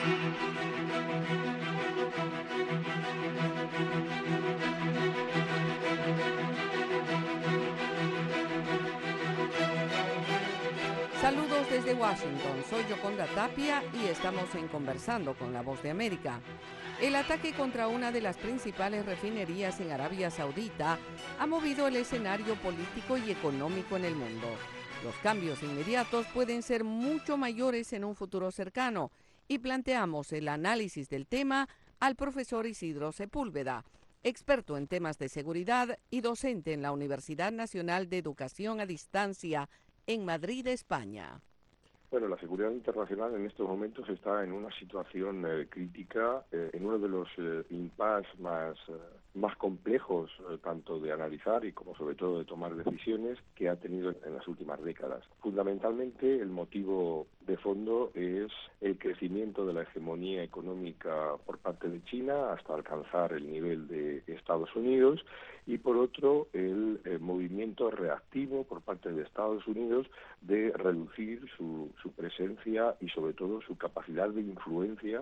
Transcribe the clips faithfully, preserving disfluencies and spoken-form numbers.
Saludos desde Washington, soy Yoconda Tapia y estamos en Conversando con la Voz de América. El ataque contra una de las principales refinerías en Arabia Saudita ha movido el escenario político y económico en el mundo. Los cambios inmediatos pueden ser mucho mayores en un futuro cercano y planteamos el análisis del tema al profesor Isidro Sepúlveda, experto en temas de seguridad y docente en la Universidad Nacional de Educación a Distancia en Madrid, España. Bueno, la seguridad internacional en estos momentos está en una situación eh, crítica, eh, en uno de los eh, impases más, eh, más complejos, eh, tanto de analizar y como sobre todo de tomar decisiones, que ha tenido en las últimas décadas. Fundamentalmente, el motivo de fondo es el crecimiento de la hegemonía económica por parte de China hasta alcanzar el nivel de Estados Unidos, y por otro el, el movimiento reactivo por parte de Estados Unidos de reducir su, su presencia y sobre todo su capacidad de influencia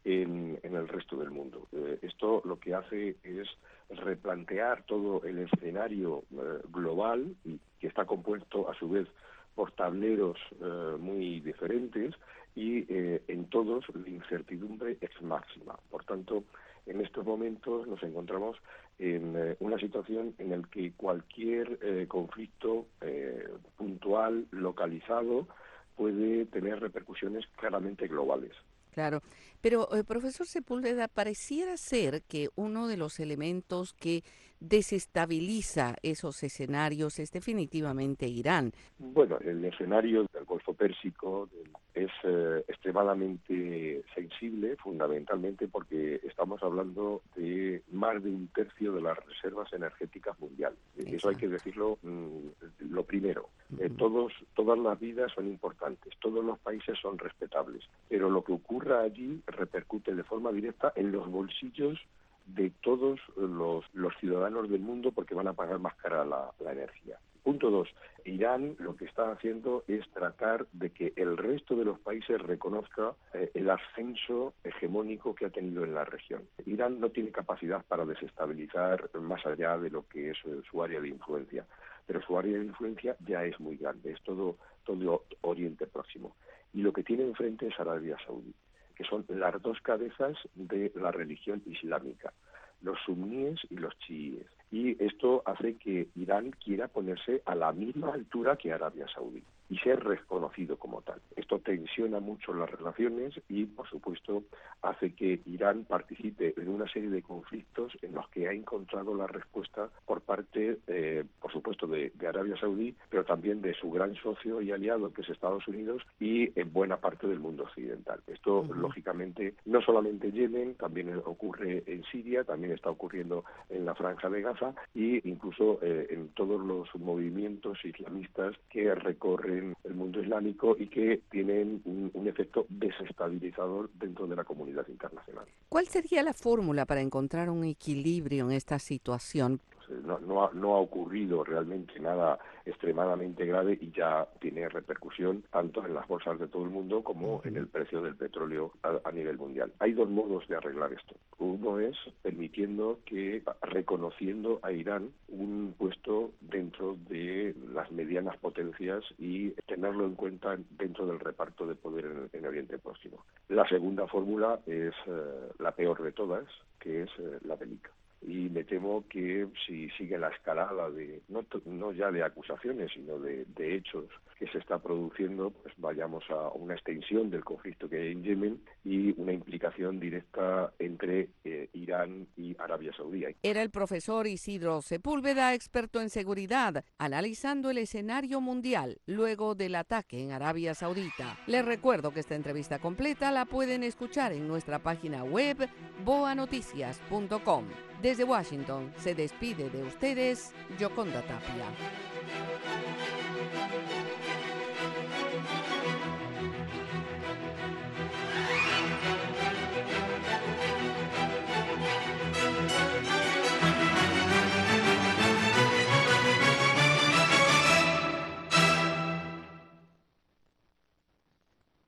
en, en el resto del mundo. Eh, esto lo que hace es replantear todo el escenario eh, global, y que está compuesto a su vez por tableros eh, muy diferentes, y eh, en todos la incertidumbre es máxima. Por tanto, en estos momentos nos encontramos en eh, una situación en la que cualquier eh, conflicto eh, puntual, localizado, puede tener repercusiones claramente globales. Claro, pero eh, profesor Sepúlveda, pareciera ser que uno de los elementos que desestabiliza esos escenarios es definitivamente Irán. Bueno, el escenario del Golfo Pérsico es eh, extremadamente sensible, fundamentalmente porque estamos hablando de más de un tercio de las reservas energéticas mundiales. Exacto. Eso hay que decirlo mm, lo primero. Uh-huh. Eh, todos, todas las vidas son importantes, todos los países son respetables, pero lo que ocurra allí repercute de forma directa en los bolsillos de todos los, los ciudadanos del mundo, porque van a pagar más cara la, la energía. Punto dos. Irán lo que está haciendo es tratar de que el resto de los países reconozca eh, el ascenso hegemónico que ha tenido en la región. Irán no tiene capacidad para desestabilizar más allá de lo que es eh, su área de influencia, pero su área de influencia ya es muy grande, es todo, todo Oriente Próximo. Y lo que tiene enfrente es Arabia Saudí, que son las dos cabezas de la religión islámica, los suníes y los chiíes. Y esto hace que Irán quiera ponerse a la misma altura que Arabia Saudí y ser reconocido como tal. Esto tensiona mucho las relaciones y, por supuesto, hace que Irán participe en una serie de conflictos en los que ha encontrado la respuesta por parte, eh, por supuesto, de, de Arabia Saudí, pero también de su gran socio y aliado, que es Estados Unidos, y en buena parte del mundo occidental. Esto, uh-huh. lógicamente, no solamente en Yemen, también ocurre en Siria, también está ocurriendo en la Franja de Gaza, e incluso eh, en todos los movimientos islamistas que recorren el mundo islámico y que tienen un, un efecto desestabilizador dentro de la comunidad internacional. ¿Cuál sería la fórmula para encontrar un equilibrio en esta situación? No, no, ha, no ha ocurrido realmente nada extremadamente grave y ya tiene repercusión tanto en las bolsas de todo el mundo como en el precio del petróleo a, a nivel mundial. Hay dos modos de arreglar esto. Uno es permitiendo que, reconociendo a Irán un puesto dentro de las medianas potencias y tenerlo en cuenta dentro del reparto de poder en, en Oriente Próximo. La segunda fórmula es eh, la peor de todas, que es eh, la bélica. Y me temo que si sigue la escalada de no, no ya de acusaciones, sino de, de hechos que se está produciendo, pues vayamos a una extensión del conflicto que hay en Yemen y una implicación directa entre eh, Irán y Arabia Saudí. Era el profesor Isidro Sepúlveda, experto en seguridad, analizando el escenario mundial luego del ataque en Arabia Saudita. Les recuerdo que esta entrevista completa la pueden escuchar en nuestra página web boa noticias punto com. Desde Washington se despide de ustedes Yoconda Tapia.